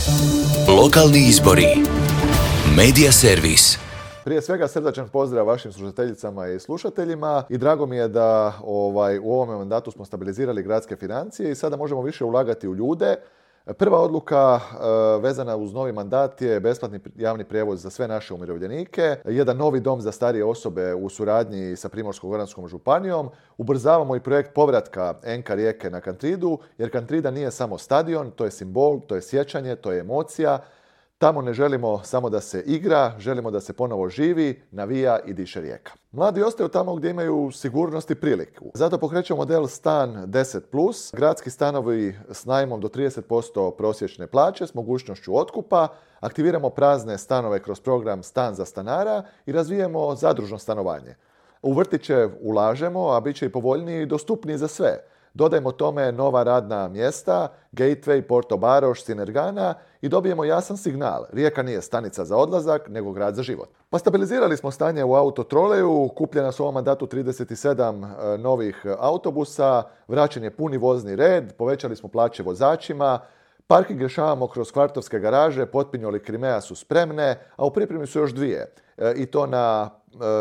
Lokalni izbori. Medija servis. Prije svega srdačan pozdrav vašim slušateljicama i slušateljima i drago mi je da u ovome mandatu smo stabilizirali gradske financije i sada možemo više ulagati u ljude. Prva odluka vezana uz novi mandat je besplatni javni prijevoz za sve naše umirovljenike, jedan novi dom za starije osobe u suradnji sa Primorsko-goranskom županijom. Ubrzavamo i projekt povratka NK Rijeke na Kantridu, jer Kantrida nije samo stadion, to je simbol, to je sjećanje, to je emocija. Tamo ne želimo samo da se igra, želimo da se ponovo živi, navija i diše Rijeka. Mladi ostaju tamo gdje imaju sigurnost i priliku. Zato pokrećemo model Stan 10+, gradski stanovi s najmom do 30% prosječne plaće s mogućnošću otkupa, aktiviramo prazne stanove kroz program Stan za stanara i razvijemo zadružno stanovanje. U vrtiće ulažemo, a bit će i povoljniji i dostupniji za sve. Dodajmo tome nova radna mjesta, Gateway, Porto Baroš, Sinergana i dobijemo jasan signal. Rijeka nije stanica za odlazak, nego grad za život. Pa stabilizirali smo stanje u autotroleju, kupljena su u ovom mandatu 37 novih autobusa, vraćen je puni vozni red, povećali smo plaće vozačima, parking rješavamo kroz kvartovske garaže, Potpinjol i Krimea su spremne, a u pripremi su još dvije, i to na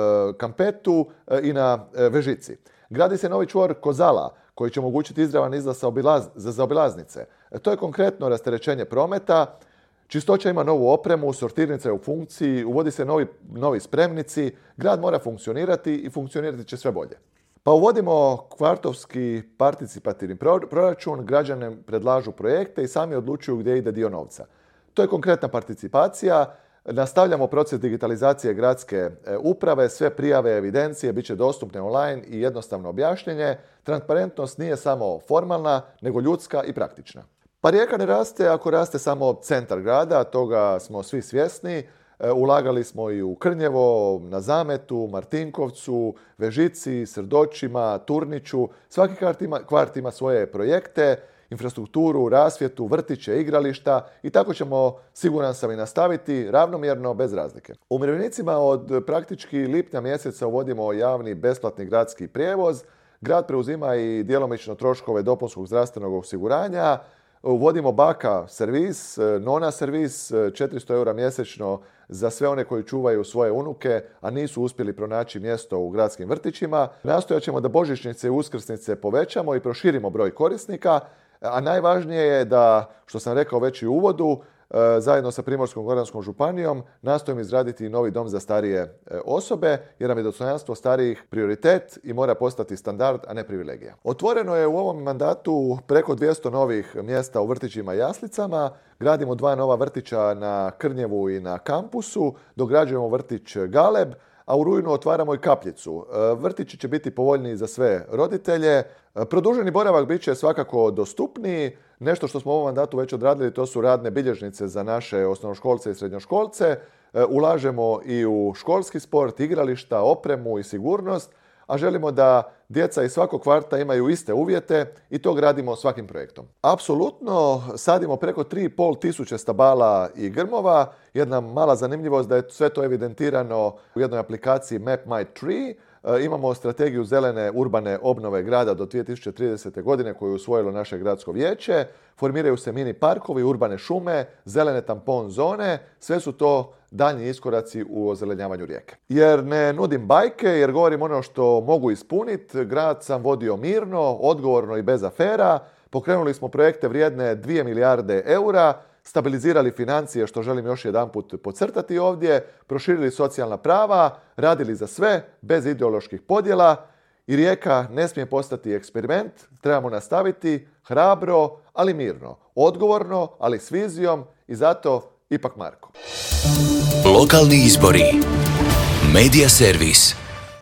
Kampetu i na Vežici. Gradi se novi čvor Kozala, koji će omogućiti izravan izlaz za zaobilaznice. To je konkretno rasterećenje prometa. Čistoća ima novu opremu, sortirnica je u funkciji, uvodi se novi spremnici, grad mora funkcionirati i funkcionirati će sve bolje. Pa uvodimo kvartovski participativni proračun, građani predlažu projekte i sami odlučuju gdje ide dio novca. To je konkretna participacija. Nastavljamo proces digitalizacije gradske uprave, sve prijave, evidencije bit će dostupne online i jednostavno objašnjenje. Transparentnost nije samo formalna, nego ljudska i praktična. Pa Rijeka ne raste ako raste samo centar grada, toga smo svi svjesni. Ulagali smo i u Krnjevo, na Zametu, Martinkovcu, Vežici, Srdočima, Turniću. Svaki kvart ima svoje projekte, infrastrukturu, rasvjetu, vrtiće, igrališta i tako ćemo, siguran sam, i nastaviti ravnomjerno bez razlike. Umirovljenicima od praktički lipnja mjeseca uvodimo javni besplatni gradski prijevoz. Grad preuzima i djelomično troškove dopunskog zdravstvenog osiguranja. Uvodimo baka servis, nona servis, 400 eura mjesečno za sve one koji čuvaju svoje unuke, a nisu uspjeli pronaći mjesto u gradskim vrtićima. Nastojat ćemo da božićnice i uskrsnice povećamo i proširimo broj korisnika, a najvažnije je da, što sam rekao već i u uvodu, zajedno sa Primorsko-goranskom županijom nastojimo izraditi novi dom za starije osobe, jer nam je dostojanstvo starijih prioritet i mora postati standard, a ne privilegija. Otvoreno je u ovom mandatu preko 200 novih mjesta u vrtićima i jaslicama, gradimo 2 nova vrtića na Krnjevu i na kampusu, dograđujemo vrtić Galeb, a u rujnu otvaramo i kapljicu. Vrtići će biti povoljniji za sve roditelje. Produženi boravak bit će svakako dostupniji. Nešto što smo u ovom mandatu već odradili, to su radne bilježnice za naše osnovnoškolce i srednjoškolce. Ulažemo i u školski sport, igrališta, opremu i sigurnost, a želimo da djeca iz svakog kvarta imaju iste uvjete i to gradimo svakim projektom. Apsolutno sadimo preko 3,5 tisuće stabala i grmova. Jedna mala zanimljivost da je sve to evidentirano u jednoj aplikaciji Map My Tree. Imamo strategiju zelene urbane obnove grada do 2030. godine koju je usvojilo naše gradsko vijeće. Formiraju se mini parkovi, urbane šume, zelene tampon zone. Sve su to daljnji iskoraci u ozelenjavanju Rijeke. Jer ne nudim bajke, jer govorim ono što mogu ispuniti. Grad sam vodio mirno, odgovorno i bez afera. Pokrenuli smo projekte vrijedne 2 milijarde eura, stabilizirali financije, što želim još jedanput podcrtati ovdje, proširili socijalna prava, radili za sve, bez ideoloških podjela i Rijeka ne smije postati eksperiment, trebamo nastaviti hrabro, ali mirno, odgovorno, ali s vizijom i zato ipak Marko. Lokalni izbori. Medija servis.